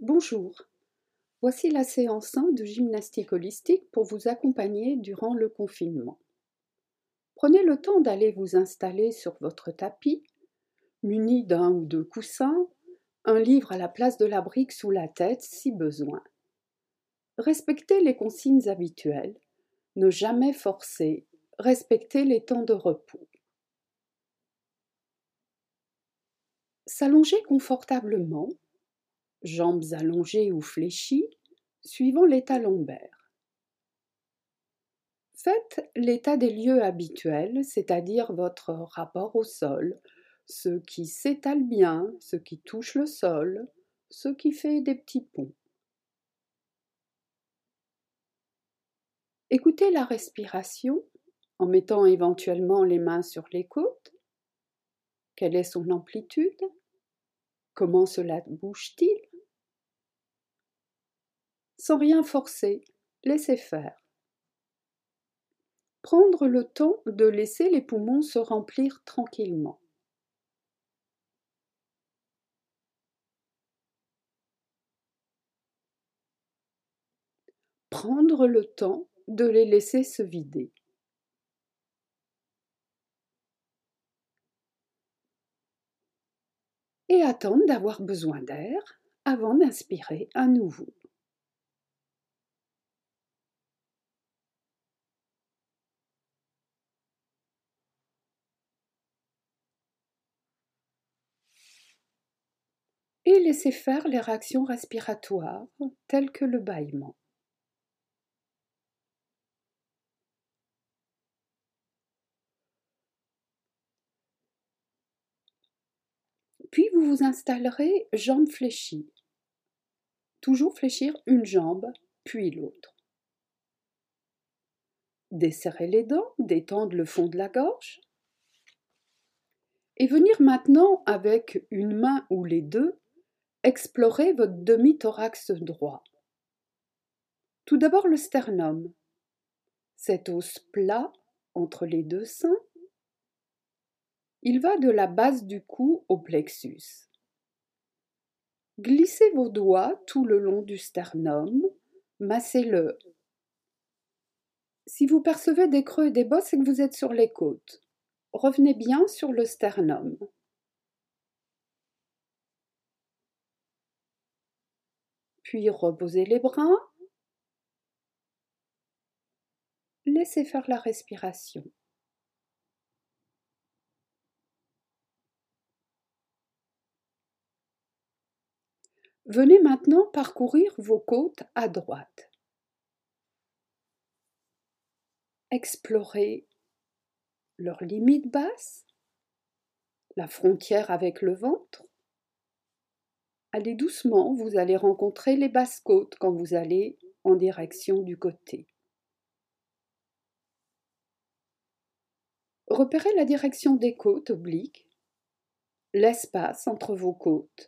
Bonjour, voici la séance 1 de gymnastique holistique pour vous accompagner durant le confinement. Prenez le temps d'aller vous installer sur votre tapis, muni d'un ou deux coussins, un livre à la place de la brique sous la tête si besoin. Respectez les consignes habituelles, ne jamais forcer, respectez les temps de repos. S'allonger confortablement, jambes allongées ou fléchies, suivant l'état lombaire. Faites l'état des lieux habituels, c'est-à-dire votre rapport au sol, ce qui s'étale bien, ce qui touche le sol, ce qui fait des petits ponts. Écoutez la respiration en mettant éventuellement les mains sur les côtes. Quelle est son amplitude? Comment cela bouge-t-il? Sans rien forcer, laissez faire. Prendre le temps de laisser les poumons se remplir tranquillement. Prendre le temps de les laisser se vider. Et attendre d'avoir besoin d'air avant d'inspirer à nouveau. Et laissez faire les réactions respiratoires telles que le bâillement. Puis vous vous installerez jambes fléchies. Toujours fléchir une jambe, puis l'autre. Desserrez les dents, détendre le fond de la gorge. Et venir maintenant avec une main ou les deux, explorer votre demi-thorax droit. Tout d'abord le sternum, cet os plat entre les deux seins. Il va de la base du cou au plexus. Glissez vos doigts tout le long du sternum, massez-le. Si vous percevez des creux et des bosses, c'est que vous êtes sur les côtes. Revenez bien sur le sternum. Puis reposez les bras. Laissez faire la respiration. Venez maintenant parcourir vos côtes à droite. Explorez leurs limites basses, la frontière avec le ventre. Allez doucement, vous allez rencontrer les basses côtes quand vous allez en direction du côté. Repérez la direction des côtes obliques, l'espace entre vos côtes.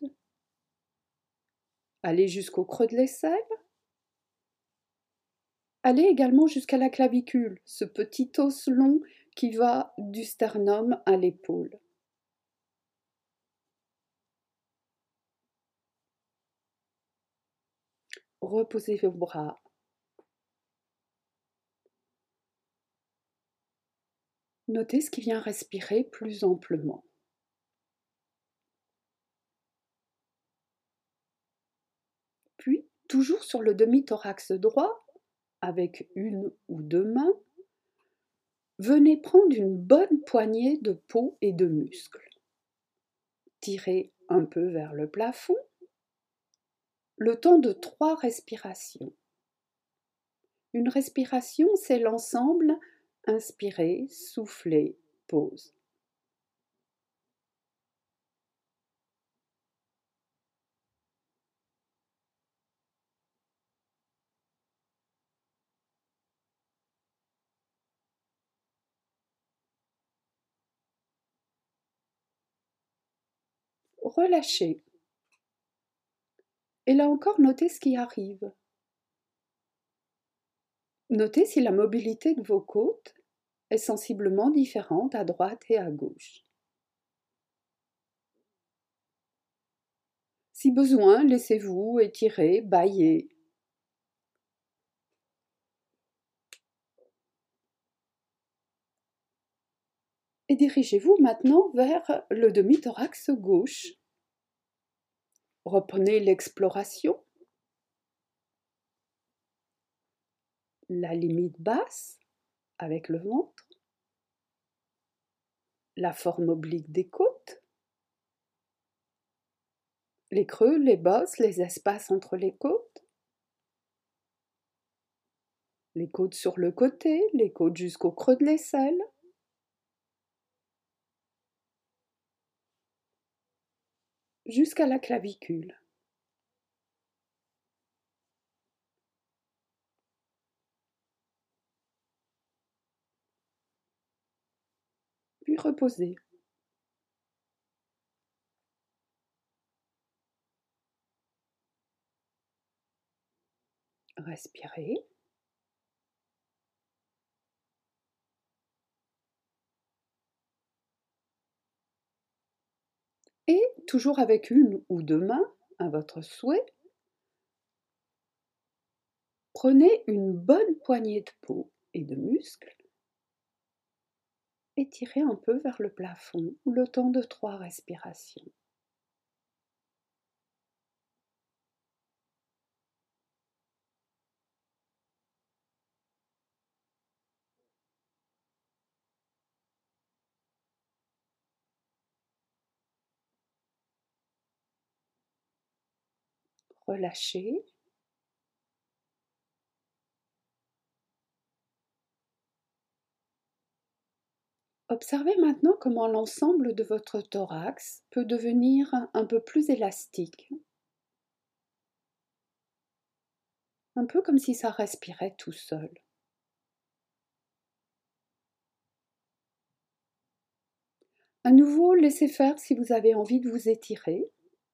Allez jusqu'au creux de l'aisselle. Allez également jusqu'à la clavicule, ce petit os long qui va du sternum à l'épaule. Reposez vos bras. Notez ce qui vient respirer plus amplement. Puis, toujours sur le demi-thorax droit, avec une ou deux mains, venez prendre une bonne poignée de peau et de muscles. Tirez un peu vers le plafond, le temps de 3 respirations. Une respiration, c'est l'ensemble inspirez, soufflez, pause. Relâchez. Et là encore, notez ce qui arrive. Notez si la mobilité de vos côtes est sensiblement différente à droite et à gauche. Si besoin, laissez-vous étirer, bâiller. Et dirigez-vous maintenant vers le demi-thorax gauche. Reprenez l'exploration. La limite basse avec le ventre. La forme oblique des côtes. Les creux, les bosses, les espaces entre les côtes. Les côtes sur le côté, les côtes jusqu'au creux de l'aisselle. Jusqu'à la clavicule. Puis reposez. Respirez. Et, toujours avec une ou deux mains, à votre souhait, prenez une bonne poignée de peau et de muscles et tirez un peu vers le plafond le temps de 3 respirations. Relâchez. Observez maintenant comment l'ensemble de votre thorax peut devenir un peu plus élastique. Un peu comme si ça respirait tout seul. À nouveau, laissez faire si vous avez envie de vous étirer.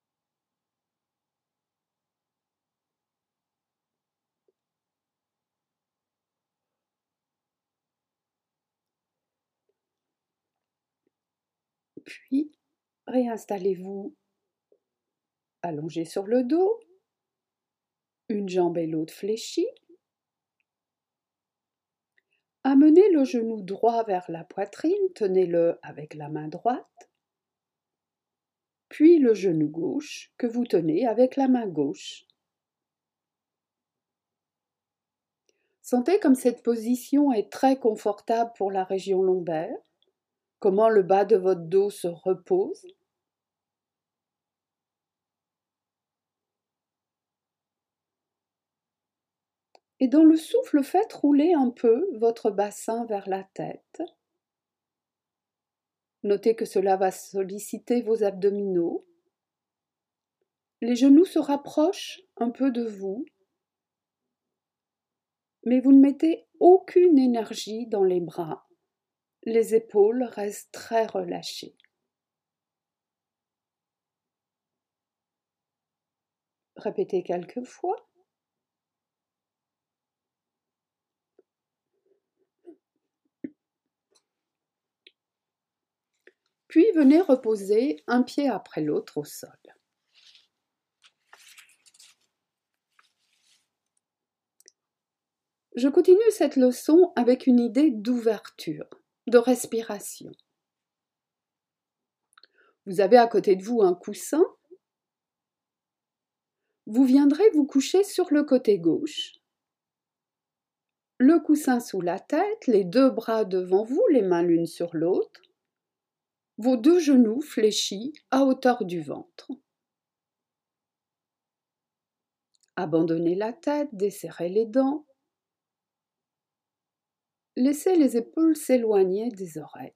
Puis, réinstallez-vous allongé sur le dos, une jambe et l'autre fléchie. Amenez le genou droit vers la poitrine, tenez-le avec la main droite, puis le genou gauche que vous tenez avec la main gauche. Sentez comme cette position est très confortable pour la région lombaire, comment le bas de votre dos se repose. Et dans le souffle, faites rouler un peu votre bassin vers la tête. Notez que cela va solliciter vos abdominaux. Les genoux se rapprochent un peu de vous, mais vous ne mettez aucune énergie dans les bras. Les épaules restent très relâchées. Répétez quelques fois. Puis venez reposer un pied après l'autre au sol. Je continue cette leçon avec une idée d'ouverture, de respiration. Vous avez à côté de vous un coussin. Vous viendrez vous coucher sur le côté gauche. Le coussin sous la tête, les 2 bras devant vous, les mains l'une sur l'autre. Vos 2 genoux fléchis à hauteur du ventre. Abandonnez la tête, desserrez les dents. Laissez les épaules s'éloigner des oreilles.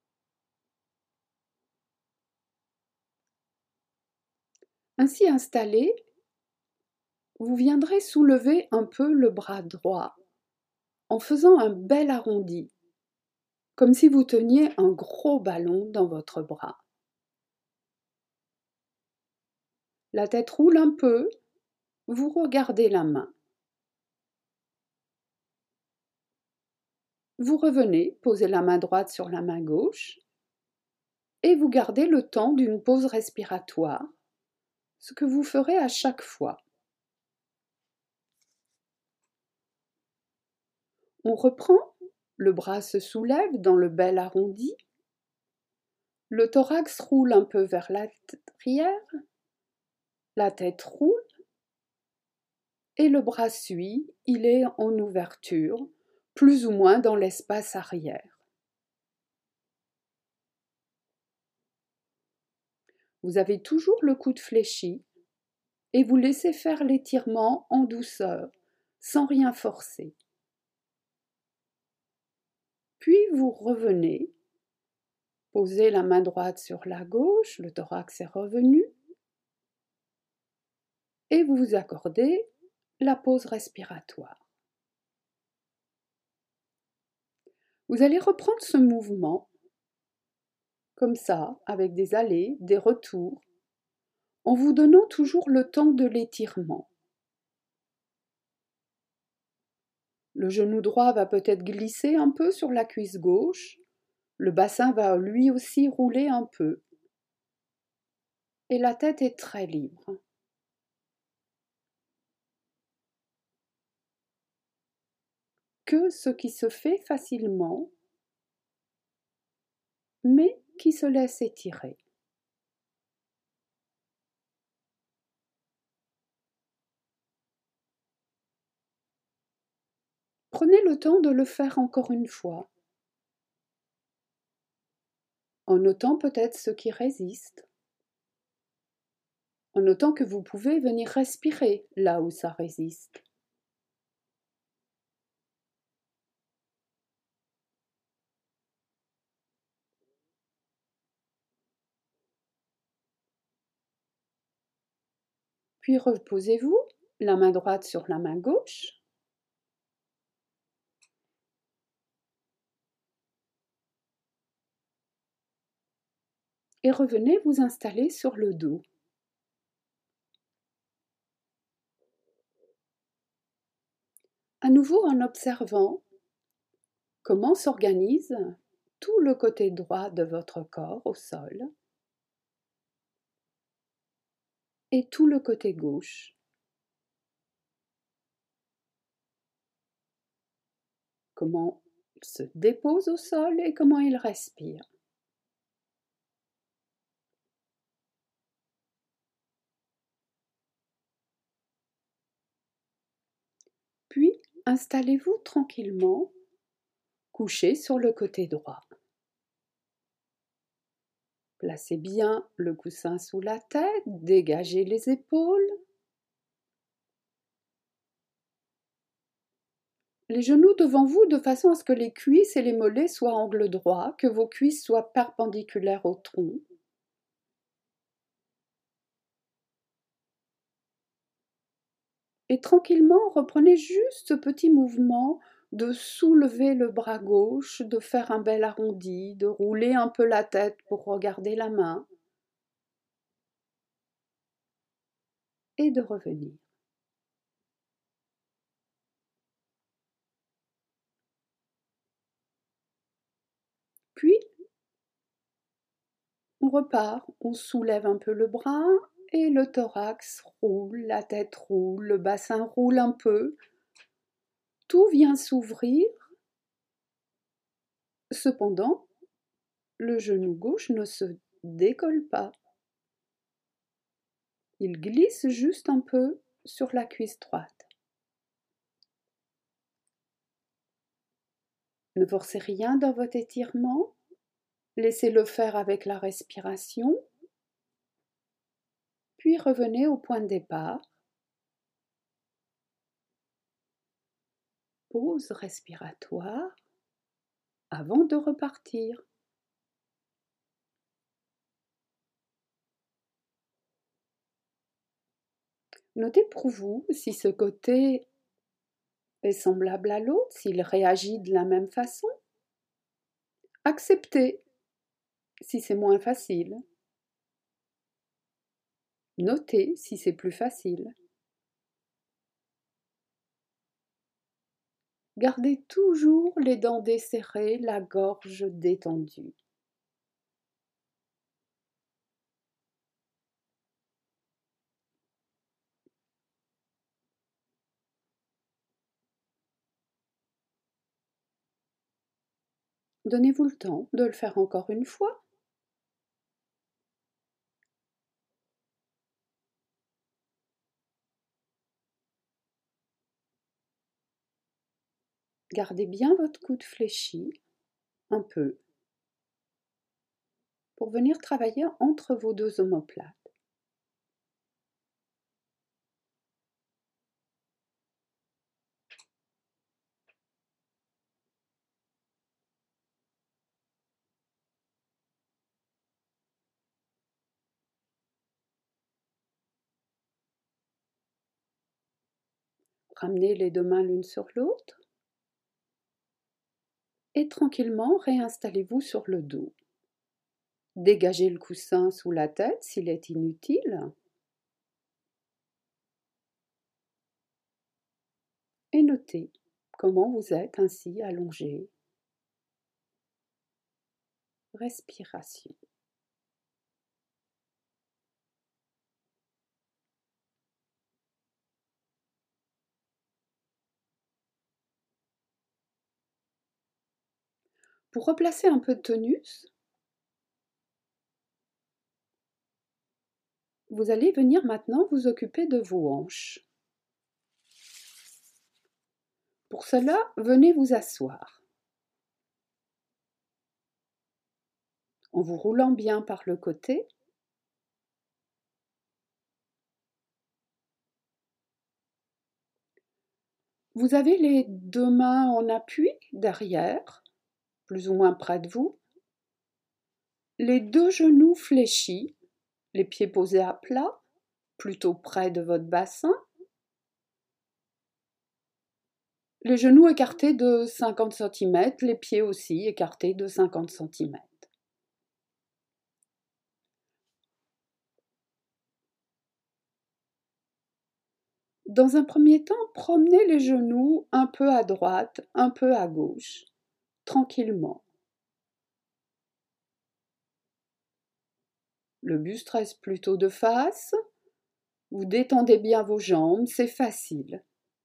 Ainsi installé, vous viendrez soulever un peu le bras droit en faisant un bel arrondi, comme si vous teniez un gros ballon dans votre bras. La tête roule un peu, vous regardez la main. Vous revenez, posez la main droite sur la main gauche et vous gardez le temps d'une pause respiratoire ce que vous ferez à chaque fois. On reprend, le bras se soulève dans le bel arrondi, le thorax roule un peu vers l'arrière, la tête roule, et le bras suit, il est en ouverture, plus ou moins dans l'espace arrière. Vous avez toujours le coude fléchi et vous laissez faire l'étirement en douceur, sans rien forcer. Puis vous revenez, posez la main droite sur la gauche, le thorax est revenu, et vous vous accordez la pause respiratoire. Vous allez reprendre ce mouvement, comme ça, avec des allées, des retours, en vous donnant toujours le temps de l'étirement. Le genou droit va peut-être glisser un peu sur la cuisse gauche, le bassin va lui aussi rouler un peu, et la tête est très libre. Que ce qui se fait facilement, mais qui se laisse étirer. Prenez le temps de le faire encore une fois, en notant peut-être ce qui résiste, en notant que vous pouvez venir respirer là où ça résiste. Puis reposez-vous, la main droite sur la main gauche. Et revenez vous installer sur le dos. À nouveau en observant comment s'organise tout le côté droit de votre corps au sol et tout le côté gauche. Comment il se dépose au sol et comment il respire. Puis, installez-vous tranquillement, couché sur le côté droit. Placez bien le coussin sous la tête, dégagez les épaules. Les genoux devant vous de façon à ce que les cuisses et les mollets soient angle droit, que vos cuisses soient perpendiculaires au tronc. Et tranquillement, reprenez juste ce petit mouvement de soulever le bras gauche, de faire un bel arrondi, de rouler un peu la tête pour regarder la main et de revenir. Puis, on repart, on soulève un peu le bras et le thorax roule, la tête roule, le bassin roule un peu. Tout vient s'ouvrir. Cependant, le genou gauche ne se décolle pas. Il glisse juste un peu sur la cuisse droite. Ne forcez rien dans votre étirement. Laissez-le faire avec la respiration. Puis revenez au point de départ. Pause respiratoire avant de repartir. Notez pour vous si ce côté est semblable à l'autre, s'il réagit de la même façon. Acceptez si c'est moins facile. Notez si c'est plus facile. Gardez toujours les dents desserrées, la gorge détendue. Donnez-vous le temps de le faire encore une fois. Gardez bien votre coude fléchi, un peu, pour venir travailler entre vos deux omoplates. Ramenez les deux mains l'une sur l'autre et tranquillement réinstallez-vous sur le dos. Dégagez le coussin sous la tête s'il est inutile. Et notez comment vous êtes ainsi allongé. Respiration. Pour replacer un peu de tonus, vous allez venir maintenant vous occuper de vos hanches. Pour cela, venez vous asseoir. En vous roulant bien par le côté, vous avez les deux mains en appui derrière, plus ou moins près de vous, les deux genoux fléchis, les pieds posés à plat, plutôt près de votre bassin, les genoux écartés de 50 cm, les pieds aussi écartés de 50 cm. Dans un premier temps, promenez les genoux un peu à droite, un peu à gauche, tranquillement. Le buste reste plutôt de face. Vous détendez bien vos jambes, c'est facile.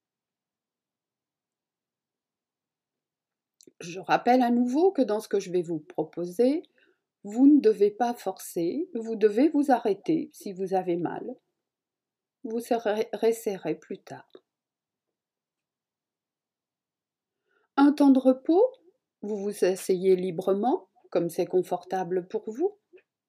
Je rappelle à nouveau que dans ce que je vais vous proposer, vous ne devez pas forcer, vous devez vous arrêter si vous avez mal. Vous resserrez plus tard. Un temps de repos, vous vous asseyez librement, comme c'est confortable pour vous.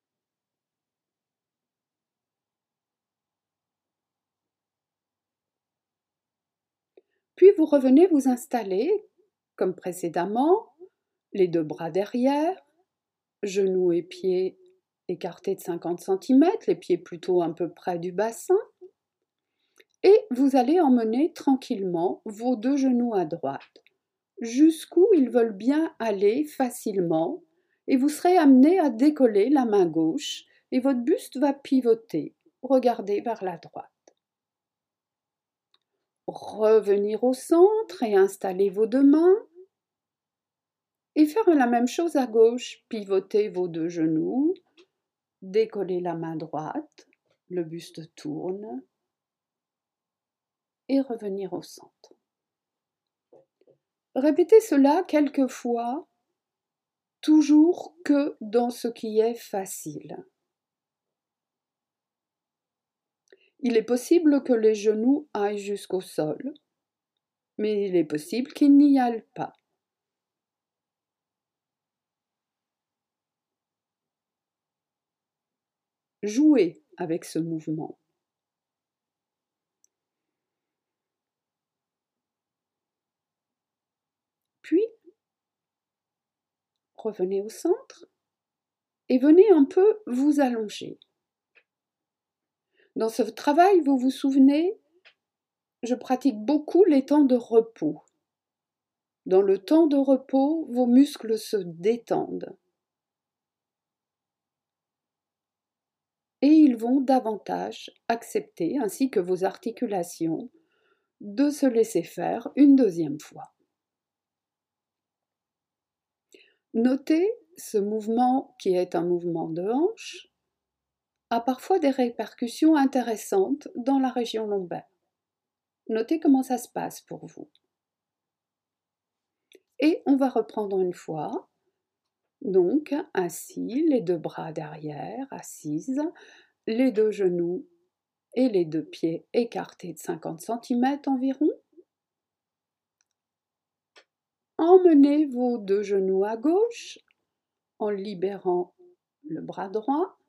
Puis vous revenez vous installer, comme précédemment, les deux bras derrière, genoux et pieds écartés de 50 cm, les pieds plutôt un peu près du bassin. Et vous allez emmener tranquillement vos deux genoux à droite, jusqu'où ils veulent bien aller facilement, et vous serez amené à décoller la main gauche, et votre buste va pivoter, regardez vers la droite. Revenir au centre et installer vos deux mains, et faire la même chose à gauche, pivoter vos deux genoux, décoller la main droite, le buste tourne, et revenir au centre. Répétez cela quelques fois, toujours que dans ce qui est facile. Il est possible que les genoux aillent jusqu'au sol, mais il est possible qu'ils n'y aillent pas. Jouez avec ce mouvement. Puis, revenez au centre et venez un peu vous allonger. Dans ce travail, vous vous souvenez, je pratique beaucoup les temps de repos. Dans le temps de repos, vos muscles se détendent. Et ils vont davantage accepter, ainsi que vos articulations, de se laisser faire une deuxième fois. Notez ce mouvement qui est un mouvement de hanche a parfois des répercussions intéressantes dans la région lombaire. Notez comment ça se passe pour vous. Et on va reprendre une fois. Donc, assis, les deux bras derrière, assise, les deux genoux et les deux pieds écartés de 50 cm environ. Emmenez vos deux genoux à gauche en libérant le bras droit.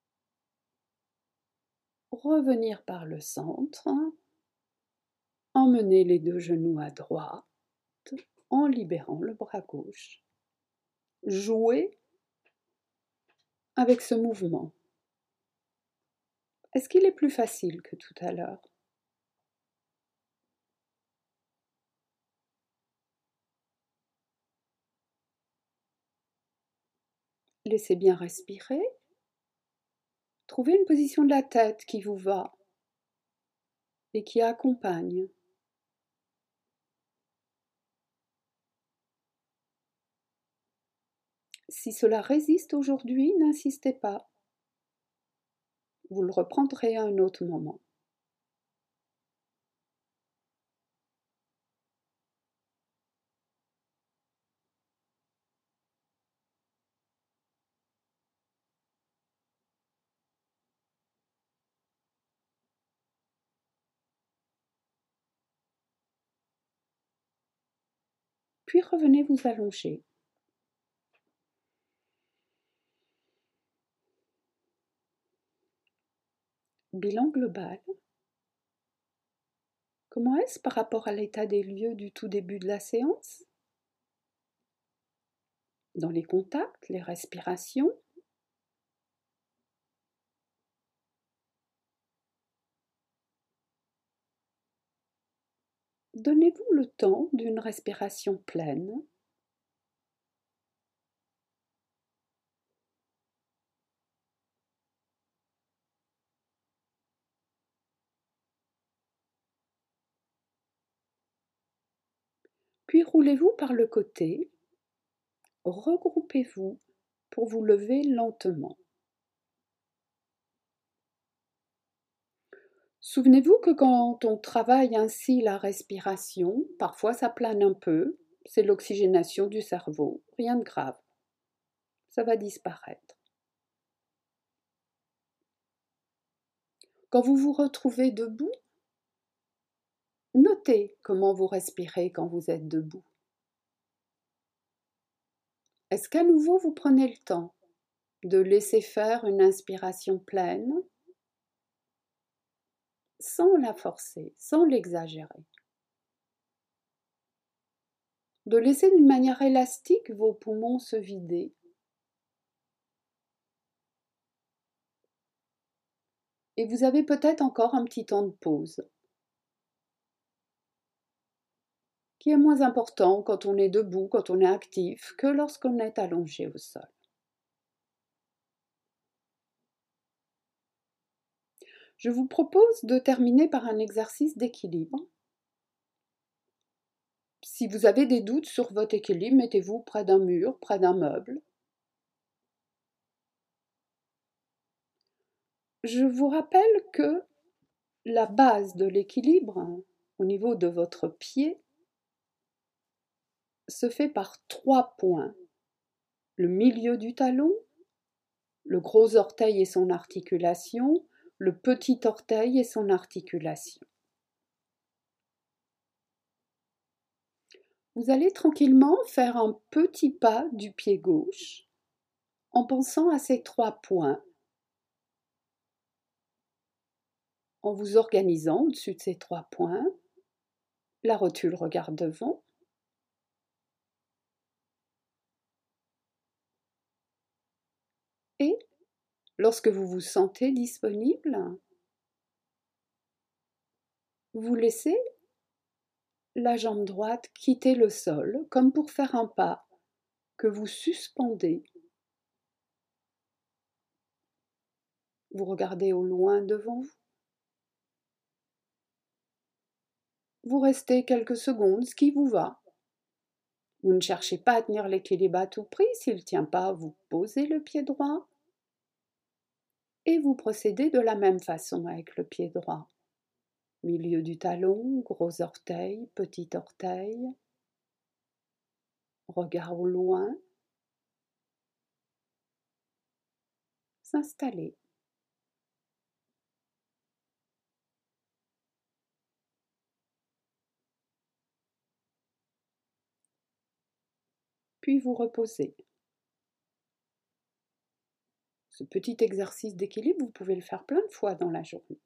Revenir par le centre. Emmenez les deux genoux à droite en libérant le bras gauche. Jouez avec ce mouvement. Est-ce qu'il est plus facile que tout à l'heure? Laissez bien respirer. Trouvez une position de la tête qui vous va et qui accompagne. Si cela résiste aujourd'hui, n'insistez pas. Vous le reprendrez à un autre moment. Puis revenez vous allonger. Bilan global. Comment est-ce par rapport à l'état des lieux du tout début de la séance? Dans les contacts, les respirations. Donnez-vous le temps d'une respiration pleine. Puis roulez-vous par le côté. Regroupez-vous pour vous lever lentement. Souvenez-vous que quand on travaille ainsi la respiration, parfois ça plane un peu, c'est l'oxygénation du cerveau, rien de grave. Ça va disparaître. Quand vous vous retrouvez debout, notez comment vous respirez quand vous êtes debout. Est-ce qu'à nouveau vous prenez le temps de laisser faire une inspiration pleine sans la forcer, sans l'exagérer? De laisser d'une manière élastique vos poumons se vider. Et vous avez peut-être encore un petit temps de pause, qui est moins important quand on est debout, quand on est actif, que lorsqu'on est allongé au sol. Je vous propose de terminer par un exercice d'équilibre. Si vous avez des doutes sur votre équilibre, mettez-vous près d'un mur, près d'un meuble. Je vous rappelle que la base de l'équilibre, au niveau de votre pied, se fait par 3 points. Le milieu du talon, le gros orteil et son articulation, le petit orteil et son articulation. Vous allez tranquillement faire un petit pas du pied gauche en pensant à ces 3 points, en vous organisant au-dessus de ces 3 points. La rotule regarde devant. Et lorsque vous vous sentez disponible, vous laissez la jambe droite quitter le sol comme pour faire un pas que vous suspendez. Vous regardez au loin devant vous. Vous restez quelques secondes, ce qui vous va. Vous ne cherchez pas à tenir l'équilibre à tout prix. S'il ne tient pas, vous posez le pied droit. Et vous procédez de la même façon avec le pied droit. Milieu du talon, gros orteil, petit orteil. Regard au loin. s'installer. Puis vous reposez. Ce petit exercice d'équilibre, vous pouvez le faire plein de fois dans la journée.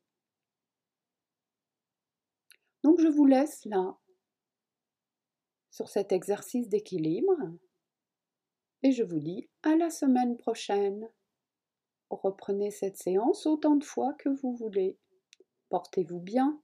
Donc je vous laisse là, sur cet exercice d'équilibre, et je vous dis à la semaine prochaine. Reprenez cette séance autant de fois que vous voulez. Portez-vous bien.